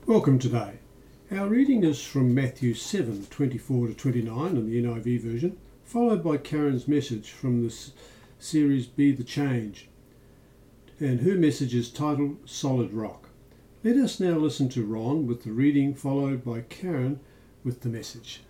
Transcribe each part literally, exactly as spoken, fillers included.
Welcome today. Our reading is from Matthew seven, twenty-four to twenty-nine in the N I V version, followed by Karen's message from the series Be the Change, and her message is titled Solid Rock. Let us now listen to Ron with the reading, followed by Karen with the message.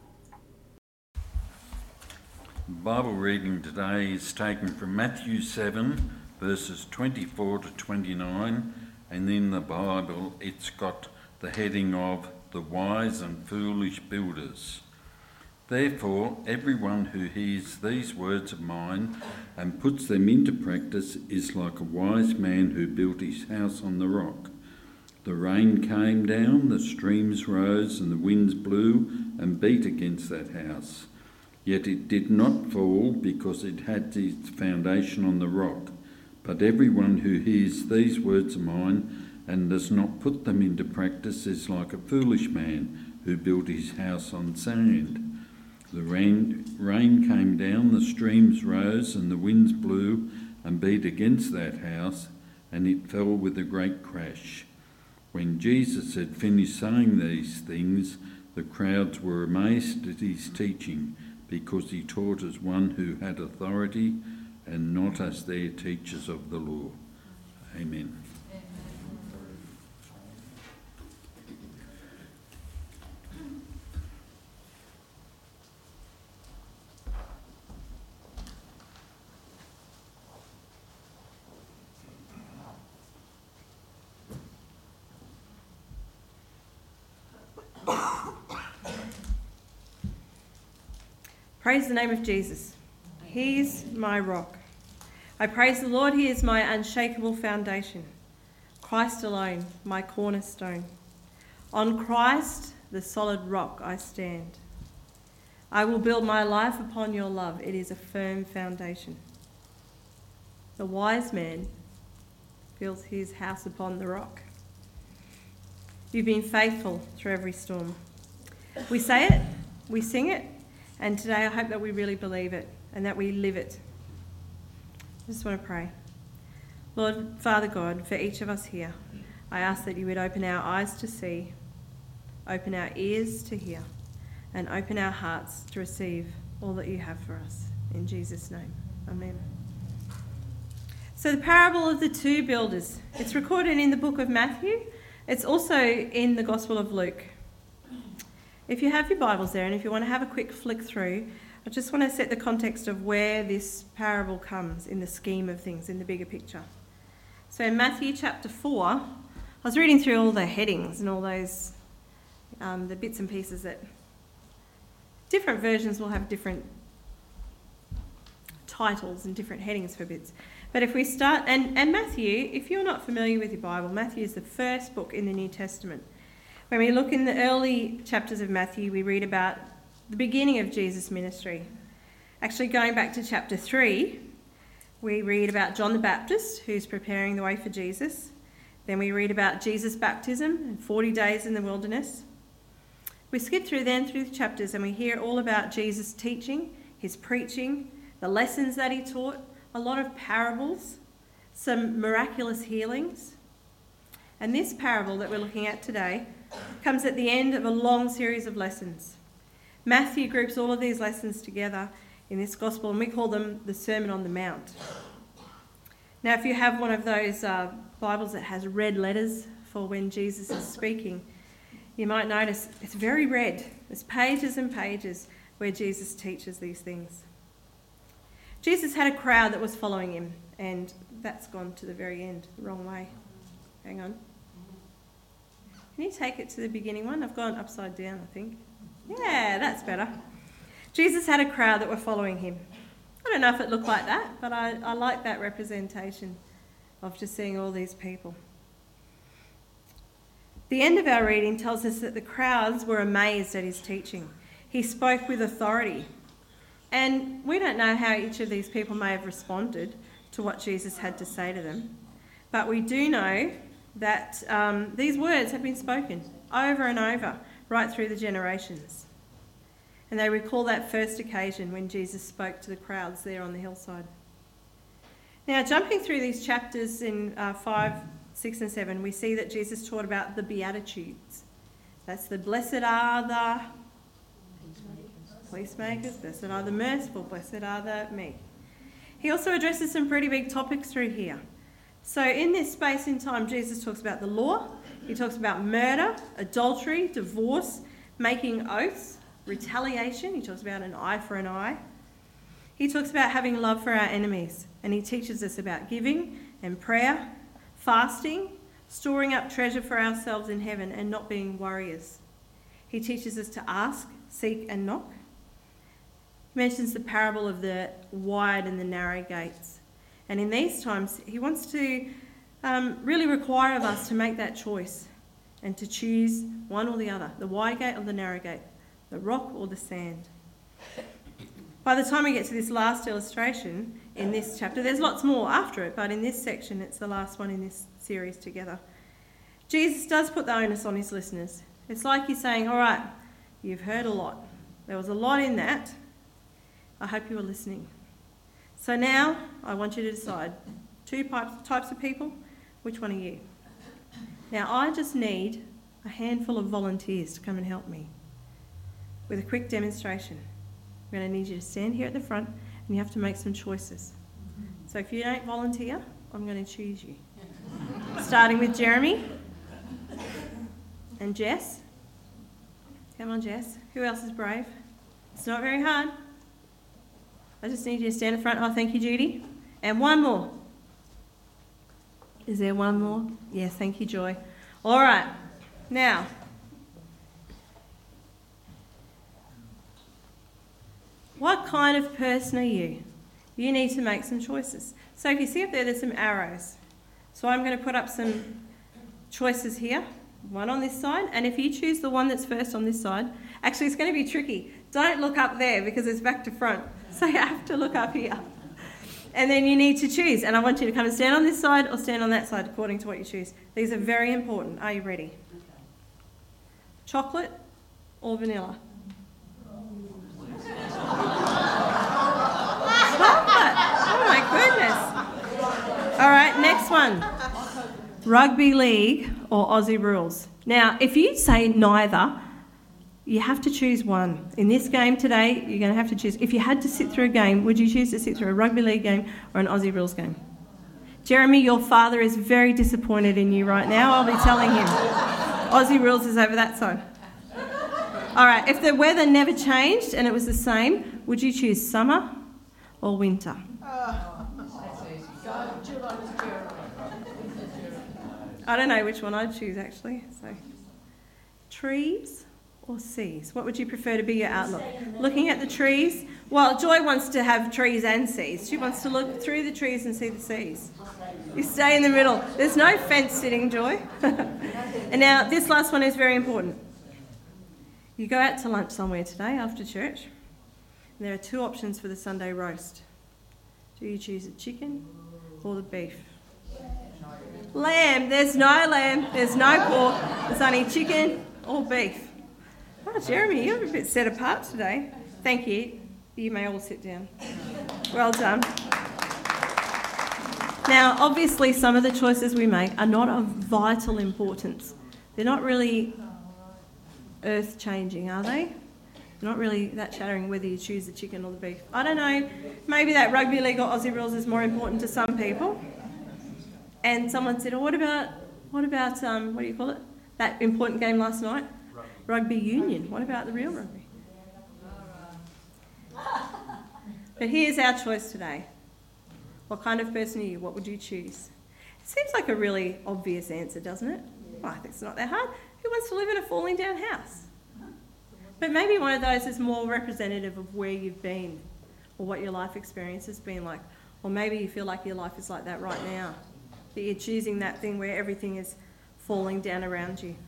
Bible reading today is taken from Matthew seven, verses twenty-four to twenty-nine, and in the Bible it's got the heading of The Wise and Foolish Builders. Therefore, everyone who hears these words of mine and puts them into practice is like a wise man who built his house on the rock. The rain came down, the streams rose, and the winds blew and beat against that house. Yet it did not fall because it had its foundation on the rock. But everyone who hears these words of mine and does not put them into practice is like a foolish man who built his house on sand. The rain, rain came down, the streams rose, and the winds blew and beat against that house, and it fell with a great crash. When Jesus had finished saying these things, the crowds were amazed at his teaching, because he taught as one who had authority and not as their teachers of the law. Amen. Praise the name of Jesus. He's my rock. I praise the Lord. He is my unshakable foundation. Christ alone, my cornerstone. On Christ, the solid rock, I stand. I will build my life upon your love. It is a firm foundation. The wise man builds his house upon the rock. You've been faithful through every storm. We say it, we sing it, and today I hope that we really believe it and that we live it. I just want to pray. Lord, Father God, for each of us here, I ask that you would open our eyes to see, open our ears to hear, and open our hearts to receive all that you have for us. In Jesus' name, amen. So the parable of the two builders, it's recorded in the book of Matthew. It's also in the Gospel of Luke. If you have your Bibles there and if you want to have a quick flick through, I just want to set the context of where this parable comes in the scheme of things, in the bigger picture. So in Matthew chapter four, I was reading through all the headings and all those, um, the bits and pieces that different versions will have different titles and different headings for bits. But if we start, and, and Matthew, if you're not familiar with your Bible, Matthew is the first book in the New Testament. When we look in the early chapters of Matthew, we read about the beginning of Jesus' ministry. Actually, going back to chapter three, we read about John the Baptist, who's preparing the way for Jesus. Then we read about Jesus' baptism and forty days in the wilderness. We skip through then through the chapters and we hear all about Jesus' teaching, his preaching, the lessons that he taught, a lot of parables, some miraculous healings. And this parable that we're looking at today comes at the end of a long series of lessons. Matthew groups all of these lessons together in this gospel, and we call them the Sermon on the Mount. Now, if you have one of those uh, Bibles that has red letters for when Jesus is speaking, you might notice it's very red. There's pages and pages where Jesus teaches these things. Jesus had a crowd that was following him, and that's gone to the very end, the wrong way. Hang on. Can you take it to the beginning one? I've gone upside down, I think. Yeah, that's better. Jesus had a crowd that were following him. I don't know if it looked like that, but I, I like that representation of just seeing all these people. The end of our reading tells us that the crowds were amazed at his teaching. He spoke with authority. And we don't know how each of these people may have responded to what Jesus had to say to them. But we do know that um, these words have been spoken over and over, right through the generations. And they recall that first occasion when Jesus spoke to the crowds there on the hillside. Now, jumping through these chapters in uh, five, six and seven, we see that Jesus taught about the Beatitudes. That's the blessed are the peacemakers, blessed are the merciful, blessed are the meek. He also addresses some pretty big topics through here. So in this space in time, Jesus talks about the law, he talks about murder, adultery, divorce, making oaths, retaliation, he talks about an eye for an eye. He talks about having love for our enemies, and he teaches us about giving and prayer, fasting, storing up treasure for ourselves in heaven and not being worriers. He teaches us to ask, seek and knock. He mentions the parable of the wide and the narrow gates. And in these times, he wants to um, really require of us to make that choice and to choose one or the other, the wide gate or the narrow gate, the rock or the sand. By the time we get to this last illustration in this chapter, there's lots more after it, but in this section, it's the last one in this series together. Jesus does put the onus on his listeners. It's like he's saying, all right, you've heard a lot. There was a lot in that. I hope you were listening. So now I want you to decide two types of people. Which one are you? Now I just need a handful of volunteers to come and help me with a quick demonstration. I'm going to need you to stand here at the front and you have to make some choices. So if you don't volunteer, I'm going to choose you. Starting with Jeremy and Jess. Come on, Jess. Who else is brave? It's not very hard. I just need you to stand in front. Oh, thank you, Judy. And one more. Is there one more? Yes, thank you, Joy. All right. Now, what kind of person are you? You need to make some choices. So if you see up there, there's some arrows. So I'm going to put up some choices here, one on this side. And if you choose the one that's first on this side, actually it's going to be tricky. Don't look up there because it's back to front. So you have to look up here. And then you need to choose. And I want you to come and stand on this side or stand on that side according to what you choose. These are very important. Are you ready? Chocolate or vanilla? Chocolate! Oh my goodness. All right, next one. Rugby league or Aussie rules? Now, if you say neither, you have to choose one. In this game today, you're going to have to choose. If you had to sit through a game, would you choose to sit through a rugby league game or an Aussie rules game? Jeremy, your father is very disappointed in you right now. I'll be telling him. Aussie rules is over that side. All right, if the weather never changed and it was the same, would you choose summer or winter? I don't know which one I'd choose, actually. So, trees or seas? What would you prefer to be your outlook? Looking at the trees? Well, Joy wants to have trees and seas. She wants to look through the trees and see the seas. You stay in the middle. There's no fence sitting, Joy. And now, this last one is very important. You go out to lunch somewhere today after church, and there are two options for the Sunday roast. Do you choose the chicken or the beef? Lamb. There's no lamb. There's no pork. There's only chicken or beef. Oh, Jeremy, you're a bit set apart today. Thank you. You may all sit down. Well done. Now, obviously, some of the choices we make are not of vital importance. They're not really earth-changing, are they? They're not really that shattering whether you choose the chicken or the beef. I don't know. Maybe that rugby league or Aussie rules is more important to some people. And someone said, oh, what about, what about, um, what do you call it? That important game last night? Rugby, rugby union. What about the real rugby? But here's our choice today. What kind of person are you? What would you choose? It seems like a really obvious answer, doesn't it? Well, I think it's not that hard. Who wants to live in a falling down house? But maybe one of those is more representative of where you've been or what your life experience has been like. Or maybe you feel like your life is like that right now. That you're choosing that thing where everything is falling down around you.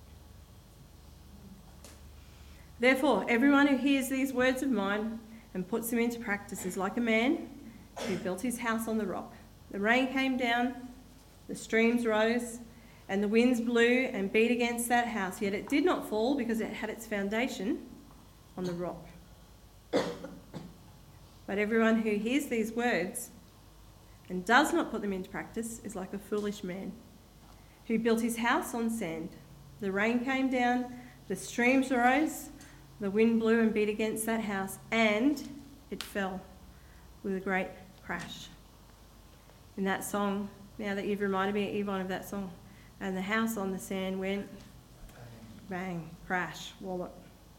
Therefore, everyone who hears these words of mine and puts them into practice is like a man who built his house on the rock. The rain came down, the streams rose, and the winds blew and beat against that house, yet it did not fall because it had its foundation on the rock. But everyone who hears these words and does not put them into practice is like a foolish man who built his house on sand. The rain came down, The streams arose, the wind blew and beat against that house, and it fell with a great crash. In that song, now that you've reminded me, Yvonne, of that song, and the house on the sand went bang, crash, wallop.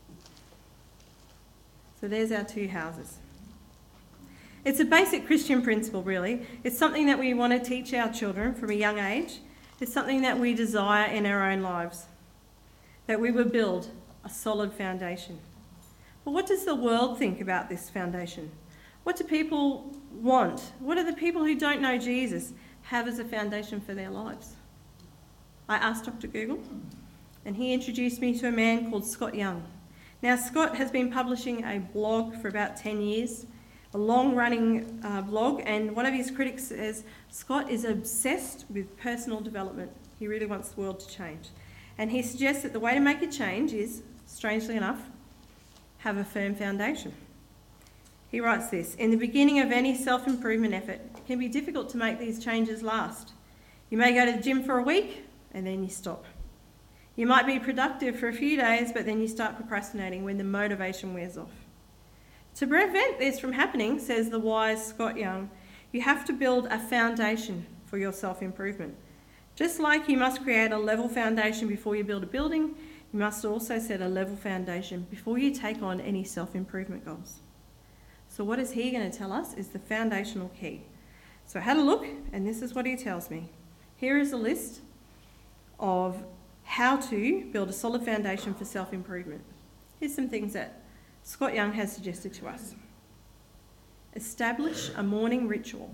So there's our two houses. It's a basic Christian principle, really. It's something that we want to teach our children from a young age. It's something that we desire in our own lives, that we would build a solid foundation. But what does the world think about this foundation? What do people want? What do the people who don't know Jesus have as a foundation for their lives? I asked Doctor Google, and he introduced me to a man called Scott Young. Now, Scott has been publishing a blog for about ten years, a long-running uh, blog, and one of his critics says Scott is obsessed with personal development. He really wants the world to change. And he suggests that the way to make a change is, strangely enough, have a firm foundation. He writes this: in the beginning of any self-improvement effort, it can be difficult to make these changes last. You may go to the gym for a week, and then you stop. You might be productive for a few days, but then you start procrastinating when the motivation wears off. To prevent this from happening, says the wise Scott Young, you have to build a foundation for your self-improvement. Just like you must create a level foundation before you build a building, you must also set a level foundation before you take on any self-improvement goals. So what is he going to tell us is the foundational key. So I had a look, and this is what he tells me. Here is a list of how to build a solid foundation for self-improvement. Here's some things that Scott Young has suggested to us. Establish a morning ritual.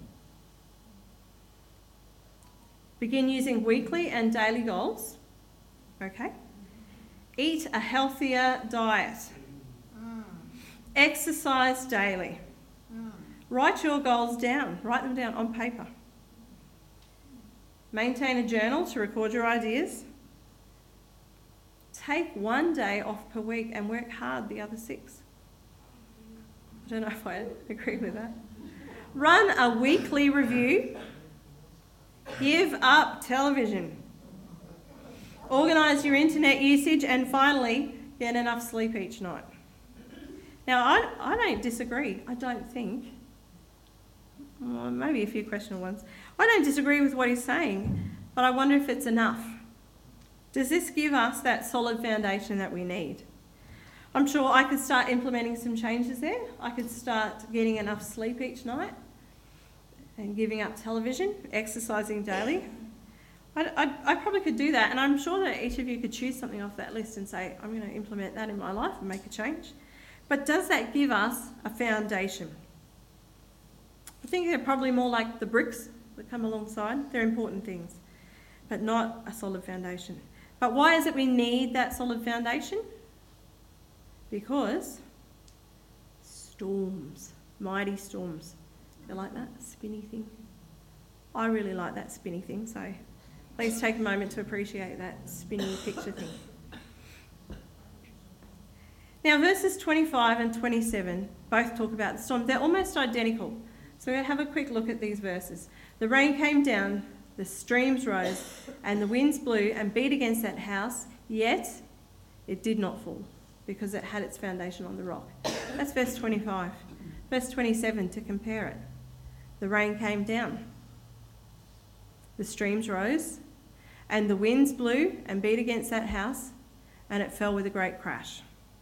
Begin using weekly and daily goals. Okay. Eat a healthier diet. Mm. Exercise daily. Mm. Write your goals down. Write them down on paper. Maintain a journal to record your ideas. Take one day off per week and work hard the other six. I don't know if I agree with that. Run a weekly review. Give up television. Organise your internet usage, and finally, get enough sleep each night. Now, I, I don't disagree. I don't think. Well, maybe a few questionable ones. I don't disagree with what he's saying, but I wonder if it's enough. Does this give us that solid foundation that we need? I'm sure I could start implementing some changes there. I could start getting enough sleep each night and giving up television, exercising daily. I, I, I probably could do that, and I'm sure that each of you could choose something off that list and say, I'm going to implement that in my life and make a change. But does that give us a foundation? I think they're probably more like the bricks that come alongside. They're important things, but not a solid foundation. But why is it we need that solid foundation? Because storms, mighty storms. You like that spinny thing? I really like that spinny thing, so please take a moment to appreciate that spinny picture thing. Now, verses twenty-five and twenty-seven both talk about the storm. They're almost identical. So we'll have a quick look at these verses. The rain came down, the streams rose, and the winds blew and beat against that house, yet it did not fall, because it had its foundation on the rock. That's verse twenty-five. Verse twenty-seven, to compare it. The rain came down, the streams rose, and the winds blew and beat against that house, and it fell with a great crash.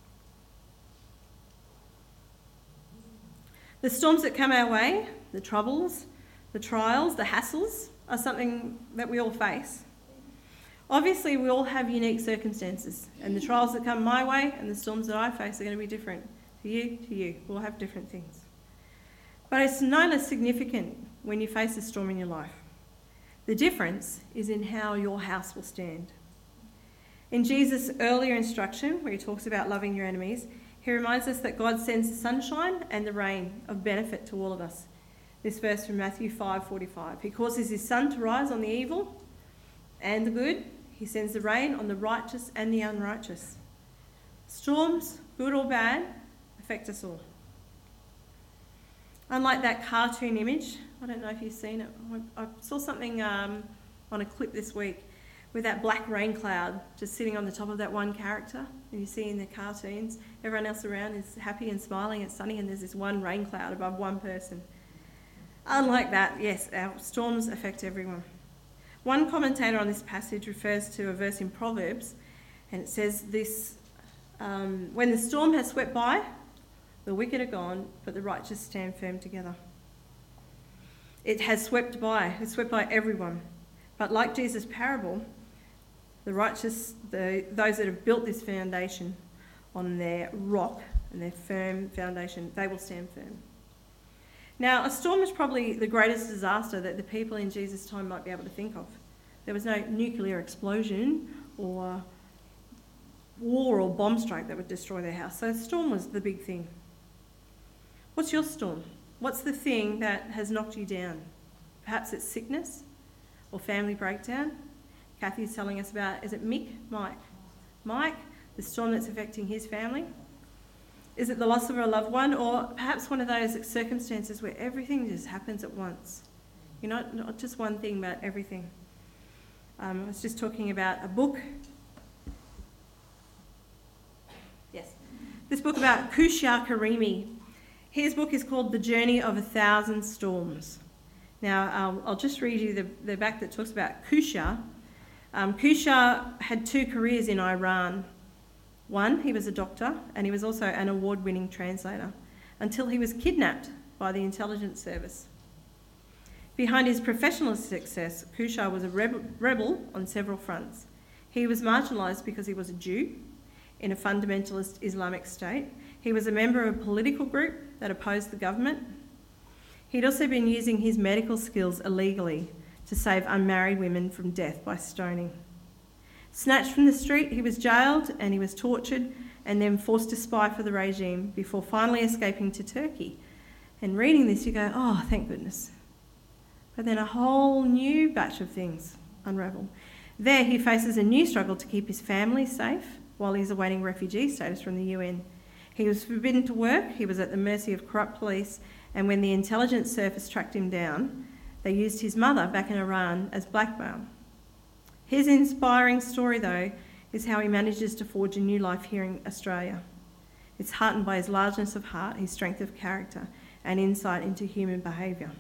The storms that come our way, the troubles, the trials, the hassles, are something that we all face. Obviously, we all have unique circumstances, and the trials that come my way and the storms that I face are going to be different to you, to you. We'll have different things. But it's no less significant when you face a storm in your life. The difference is in how your house will stand. In Jesus' earlier instruction, where he talks about loving your enemies, he reminds us that God sends the sunshine and the rain of benefit to all of us. This verse from Matthew five forty-five. He causes his sun to rise on the evil and the good. He sends the rain on the righteous and the unrighteous. Storms, good or bad, affect us all. Unlike that cartoon image, I don't know if you've seen it. I saw something um, on a clip this week with that black rain cloud just sitting on the top of that one character. And you see in the cartoons, everyone else around is happy and smiling, it's sunny, and there's this one rain cloud above one person. Unlike that, yes, our storms affect everyone. One commentator on this passage refers to a verse in Proverbs, and it says this, um, when the storm has swept by, the wicked are gone, but the righteous stand firm together. It has swept by, it's swept by everyone. But like Jesus' parable, the righteous, the, those that have built this foundation on their rock and their firm foundation, they will stand firm. Now, a storm is probably the greatest disaster that the people in Jesus' time might be able to think of. There was no nuclear explosion or war or bomb strike that would destroy their house. So a storm was the big thing. What's your storm? What's the thing that has knocked you down? Perhaps it's sickness or family breakdown. Kathy's telling us about, is it Mick? Mike. Mike, the storm that's affecting his family. Is it the loss of a loved one, or perhaps one of those circumstances where everything just happens at once? You know, not just one thing, but everything. Um, I was just talking about a book. Yes. This book about Kusha Karimi. His book is called The Journey of a Thousand Storms. Now, um, I'll just read you the, the back that talks about Kusha. Um, Kusha had two careers in Iran. One, he was a doctor, and he was also an award-winning translator, until he was kidnapped by the intelligence service. Behind his professional success, Kusha was a rebel, rebel on several fronts. He was marginalised because he was a Jew in a fundamentalist Islamic state. He was a member of a political group that opposed the government. He'd also been using his medical skills illegally to save unmarried women from death by stoning. Snatched from the street, he was jailed and he was tortured and then forced to spy for the regime before finally escaping to Turkey. And reading this, you go, oh, thank goodness. But then a whole new batch of things unravel. There he faces a new struggle to keep his family safe while he's awaiting refugee status from the U N. He was forbidden to work, he was at the mercy of corrupt police, and when the intelligence service tracked him down, they used his mother back in Iran as blackmail. His inspiring story, though, is how he manages to forge a new life here in Australia. It's heartened by his largeness of heart, his strength of character, and insight into human behaviour.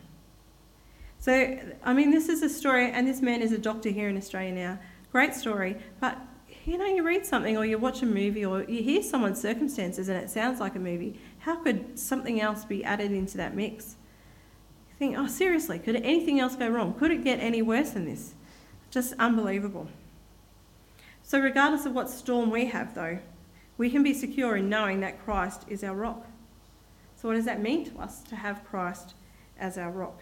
So, I mean, this is a story, and this man is a doctor here in Australia now. Great story, but, you know, you read something or you watch a movie or you hear someone's circumstances and it sounds like a movie. How could something else be added into that mix? You think, oh, seriously, could anything else go wrong? Could it get any worse than this? Just unbelievable. So regardless of what storm we have, though, we can be secure in knowing that Christ is our rock. So what does that mean to us, to have Christ as our rock?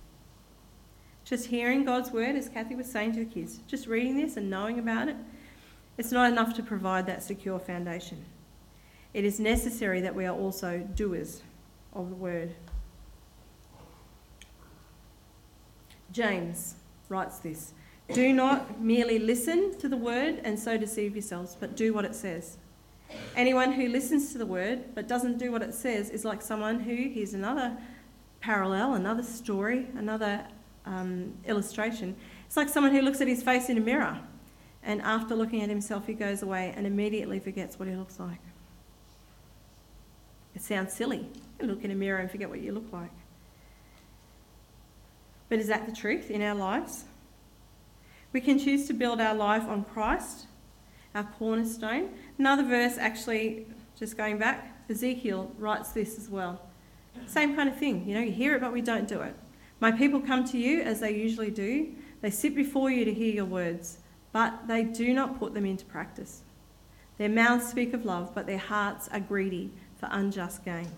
Just hearing God's word, as Kathy was saying to the kids, just reading this and knowing about it, it's not enough to provide that secure foundation. It is necessary that we are also doers of the word. James writes this, do not merely listen to the word and so deceive yourselves, but do what it says. Anyone who listens to the word but doesn't do what it says is like someone who, here's another parallel, another story, another um, illustration. It's like someone who looks at his face in a mirror and after looking at himself he goes away and immediately forgets what he looks like. It sounds silly. You look in a mirror and forget what you look like. But is that the truth in our lives? We can choose to build our life on Christ, our cornerstone. Another verse, actually, just going back, Ezekiel writes this as well. Same kind of thing. You know, you hear it, but we don't do it. My people come to you as they usually do. They sit before you to hear your words, but they do not put them into practice. Their mouths speak of love, but their hearts are greedy for unjust gain.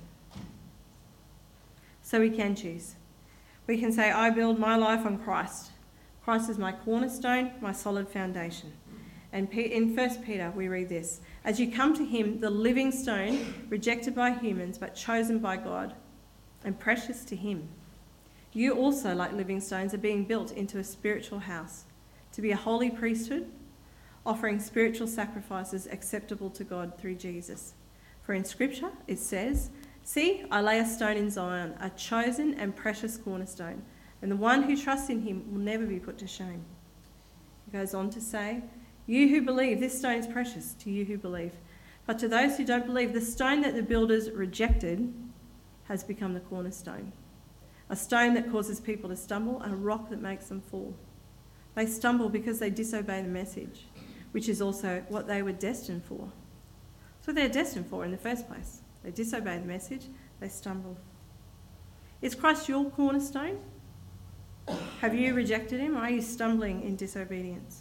So we can choose. We can say, I build my life on Christ. Christ is my cornerstone, my solid foundation. And in First Peter we read this, as you come to him, the living stone, rejected by humans but chosen by God and precious to him, you also, like living stones, are being built into a spiritual house to be a holy priesthood, offering spiritual sacrifices acceptable to God through Jesus. For in Scripture it says, see, I lay a stone in Zion, a chosen and precious cornerstone, and the one who trusts in him will never be put to shame. It goes on to say, you who believe, this stone is precious to you who believe. But to those who don't believe, the stone that the builders rejected has become the cornerstone. A stone that causes people to stumble, and a rock that makes them fall. They stumble because they disobey the message, which is also what they were destined for. That's what they're destined for in the first place. They disobey the message, they stumble. Is Christ your cornerstone? Have you rejected him, or are you stumbling in disobedience?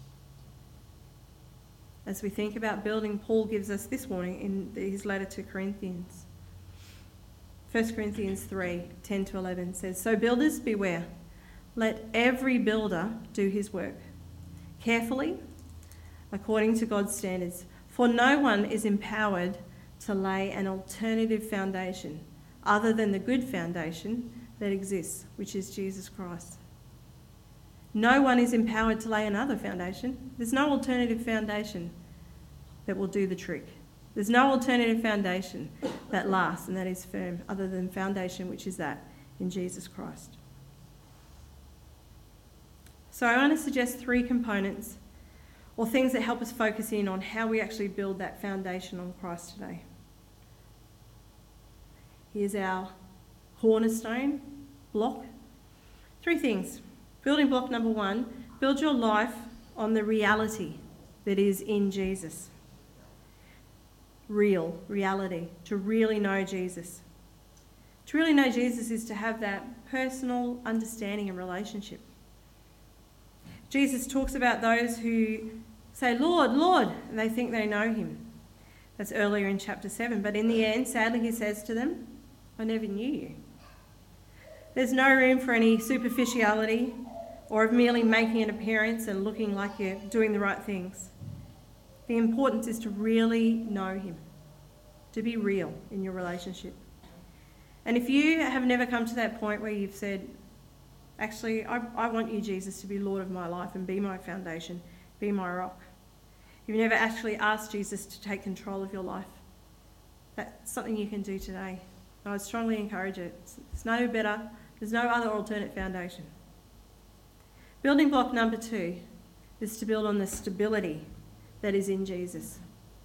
As we think about building, Paul gives us this warning in his letter to Corinthians. First Corinthians three, ten to eleven says, so builders beware. Let every builder do his work carefully, according to God's standards. For no one is empowered to lay an alternative foundation other than the good foundation that exists, which is Jesus Christ. No one is empowered to lay another foundation. There's no alternative foundation that will do the trick. There's no alternative foundation that lasts and that is firm other than foundation, which is that in Jesus Christ. So I want to suggest three components or things that help us focus in on how we actually build that foundation on Christ today. Here's our cornerstone block. Three things. Building block number one, build your life on the reality that is in Jesus. Real, reality, to really know Jesus. To really know Jesus is to have that personal understanding and relationship. Jesus talks about those who say, Lord, Lord, and they think they know him. That's earlier in chapter seven. But in the end, sadly, he says to them, I never knew you. There's no room for any superficiality or of merely making an appearance and looking like you're doing the right things. The importance is to really know him, to be real in your relationship. And if you have never come to that point where you've said, actually, I, I want you, Jesus, to be Lord of my life and be my foundation, be my rock. You've never actually asked Jesus to take control of your life. That's something you can do today. I would strongly encourage it. It's, it's no better. There's no other alternate foundation. Building block number two is to build on the stability that is in Jesus.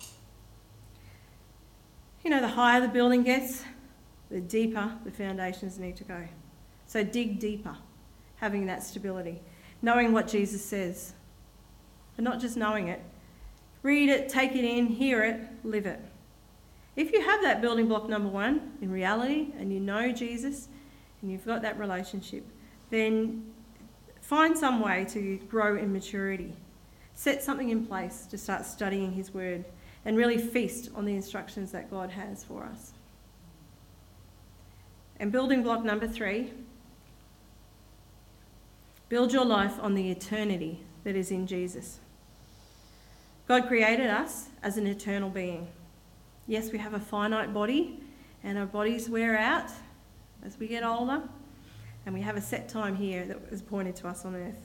You know, the higher the building gets, the deeper the foundations need to go. So dig deeper, having that stability, knowing what Jesus says, and not just knowing it. Read it, take it in, hear it, live it. If you have that building block number one in reality, and you know Jesus, and you've got that relationship, then find some way to grow in maturity. Set something in place to start studying his word and really feast on the instructions that God has for us. And building block number three, build your life on the eternity that is in Jesus. God created us as an eternal being. Yes, we have a finite body, and our bodies wear out as we get older, and we have a set time here that is appointed to us on earth.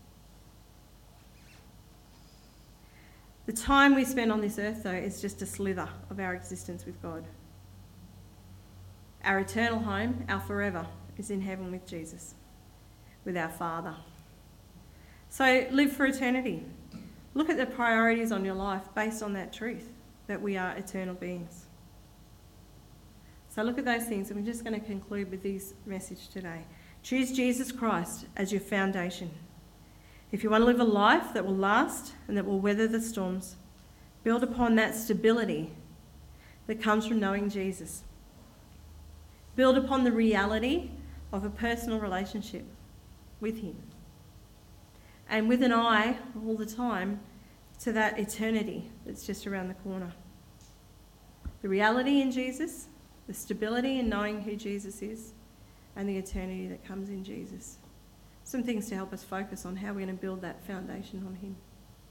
The time we spend on this earth, though, is just a slither of our existence with God. Our eternal home, our forever, is in heaven with Jesus, with our Father. So live for eternity. Look at the priorities on your life based on that truth, that we are eternal beings. So look at those things, and we're just going to conclude with this message today. Choose Jesus Christ as your foundation. If you want to live a life that will last and that will weather the storms, build upon that stability that comes from knowing Jesus. Build upon the reality of a personal relationship with him. And with an eye all the time to that eternity that's just around the corner. The reality in Jesus, the stability in knowing who Jesus is, and the eternity that comes in Jesus. Some things to help us focus on how we're going to build that foundation on him.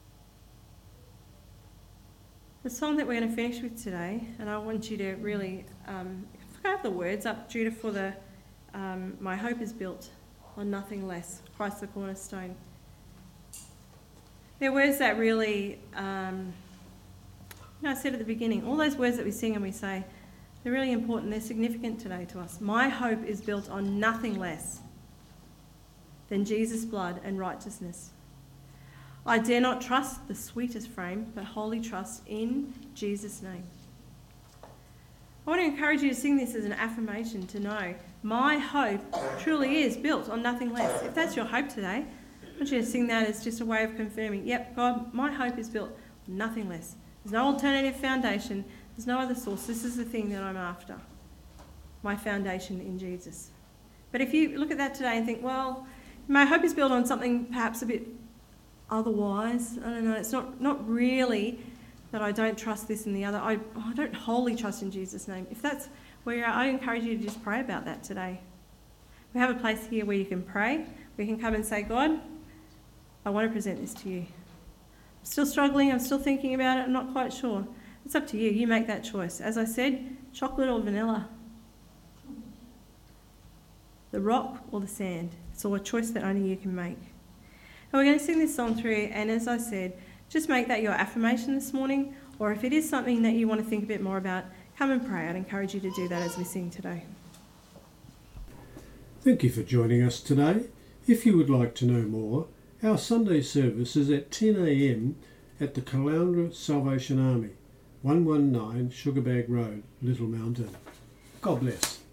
The song that we're going to finish with today, and I want you to really, um, I have the words up, Judah, for the um, My Hope is Built on Nothing Less, Christ the Cornerstone. They're words that really, um, you know, I said at the beginning, all those words that we sing and we say, they're really important, they're significant today to us. My hope is built on nothing less than Jesus' blood and righteousness. I dare not trust the sweetest frame, but wholly trust in Jesus' name. I want to encourage you to sing this as an affirmation to know my hope truly is built on nothing less. If that's your hope today, I want you to sing that as just a way of confirming, yep, God, my hope is built on nothing less. There's no alternative foundation. There's no other source. This is the thing that I'm after. My foundation in Jesus. But if you look at that today and think, well, my hope is built on something perhaps a bit otherwise. I don't know. It's not, not really that I don't trust this and the other. I, I don't wholly trust in Jesus' name. If that's where you're at, I encourage you to just pray about that today. We have a place here where you can pray. We can come and say, God, I want to present this to you. I'm still struggling. I'm still thinking about it. I'm not quite sure. It's up to you. You make that choice. As I said, chocolate or vanilla. The rock or the sand. It's all a choice that only you can make. And we're going to sing this song through, and as I said, just make that your affirmation this morning, or if it is something that you want to think a bit more about, come and pray. I'd encourage you to do that as we sing today. Thank you for joining us today. If you would like to know more, our Sunday service is at ten a m at the Caloundra Salvation Army, one one nine Sugarbag Road, Little Mountain. God bless.